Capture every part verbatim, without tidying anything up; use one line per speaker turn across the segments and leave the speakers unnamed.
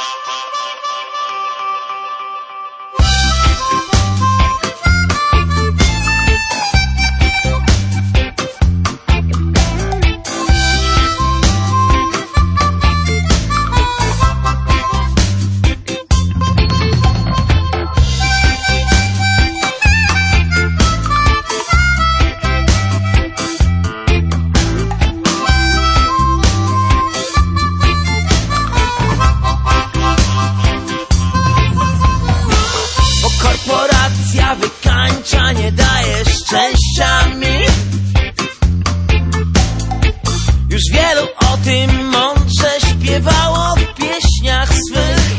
Wykańcza, nie daje szczęścia mi. Już wielu o tym mądrze śpiewało w pieśniach swych.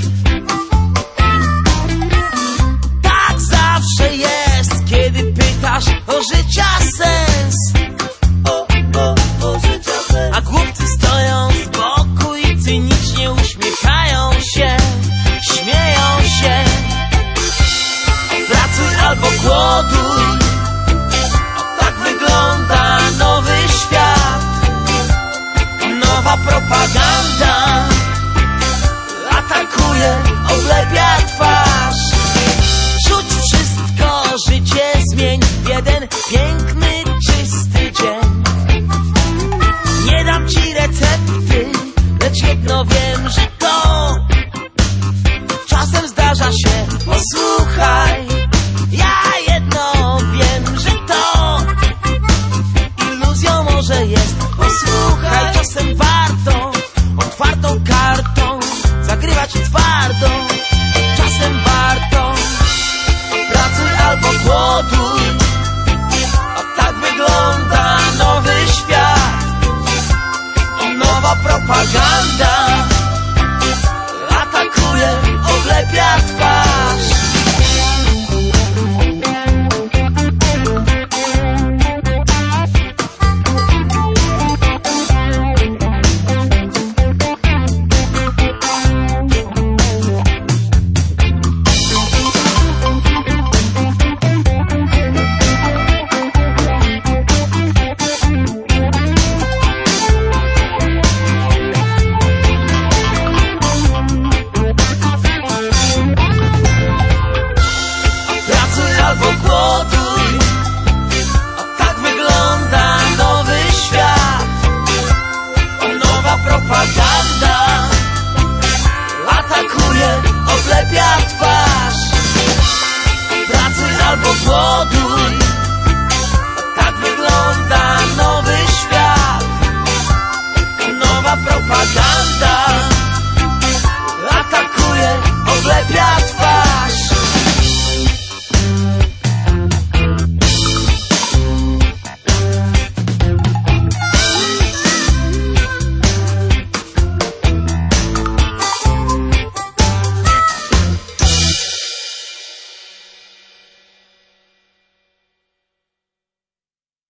Tak zawsze jest, kiedy pytasz o życia sens. O, o, o życia sens. A głupcy stoją z boku i cynicznie uśmiechają się, śmieją się. Pracuj albo głoduj, tak wygląda nowy świat. Nowa propaganda atakuje, oblepia twarz. Rzuć wszystko, życie zmień w jeden piękny, czysty dzień. Nie dam ci recepty, lecz jedno wiem, że to czasem zdarza się. Posłuchaj, ja jedno wiem, że to iluzją może jest. Posłuchaj, czasem warto otwartą kartą zagrywać twardo. Czasem warto pracuj albo głoduj. A tak wygląda nowy świat. Nowa propaganda